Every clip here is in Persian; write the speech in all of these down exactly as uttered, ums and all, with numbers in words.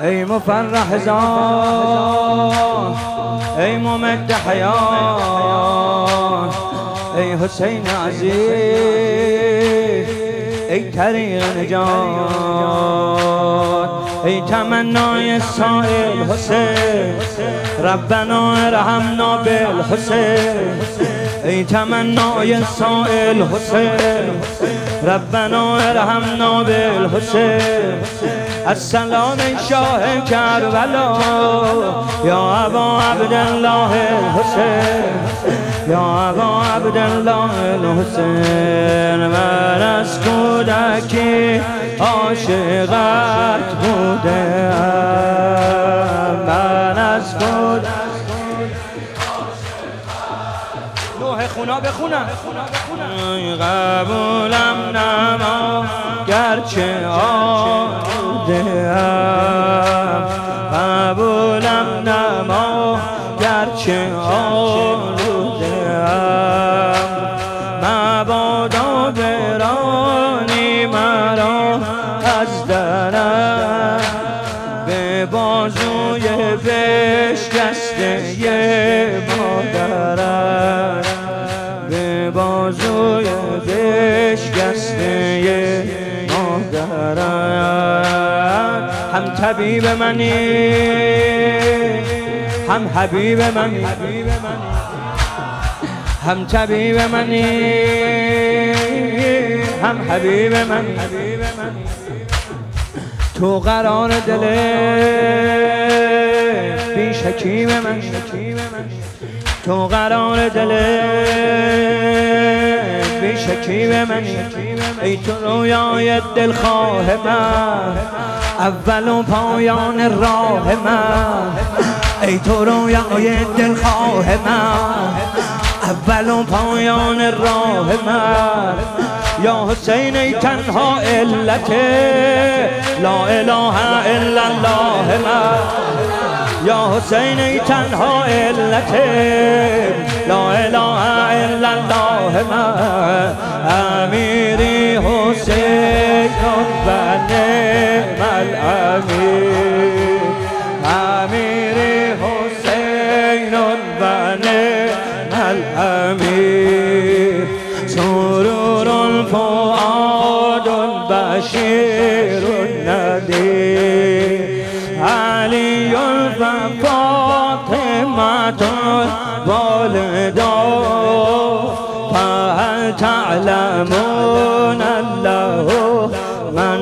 ای مفرح زان ای ممد حیان ای حسین عزیز ای طریق نجات ای تمنای سائل حسین ربنا ارحمنا بالحسین ای تمنای سائل حسین ربنا ارحمنا بالحسین السلام ای شاه کربلا یا ابا عبدالله الحسین یا ابا عبدالله الحسین من از کودکی عاشقت بودم من از کودکی نوح خونا بخونم قبولم نما گرچه آلوده‌ام قبولم نما گرچه آلوده‌ام مبادا برانی مرا از درم به بازوی بشکسته مادرم به بازوی بشکسته مادرم هم طبیب منی هم حبیب منی هم طبیب منی هم حبیب منی تو قرار دل بی شکیب من تو قرار دل بی شکیب من ای تو رویای دلخواه من اول و پایان راه من ای تو رویای دلخواه من اول و پایان راه من یا حسین ای تنها علت لا اله الا الله من یا حسین ای تنها علت لا اله الا الله من امیری حسین و نعم الامیر امیری حسین و نعم الامیر سرور الفؤاد بشیر النذیر علی و فاطمة والدا فهل تعلمون الله من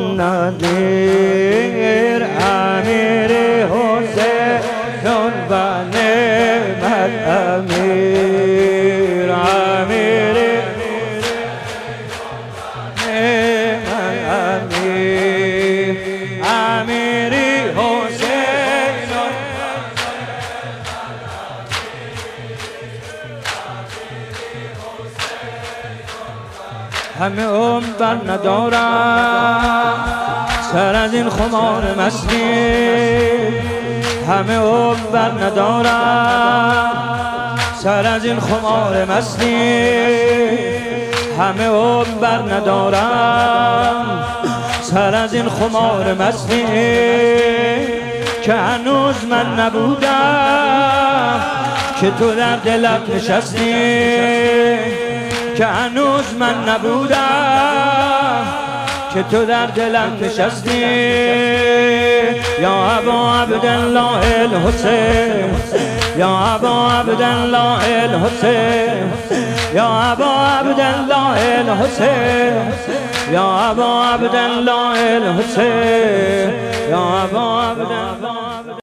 نذیر امیر حسین و نعم الامیر امیر همه عمر بر ندارم سر از این خمار مستی همه عمر بر ندارم سر از این خمار مستی همه عمر بر ندارم سر از این خمار مستی که هنوز من نبودم که تو در دلت نشستی که هنوز من نبودم که تو در دلم نشستی یا ابا عبدالله الحسین یا ابا عبدالله الحسین یا ابا عبدالله الحسین یا ابا عبدالله الحسین یا ابا عبدالله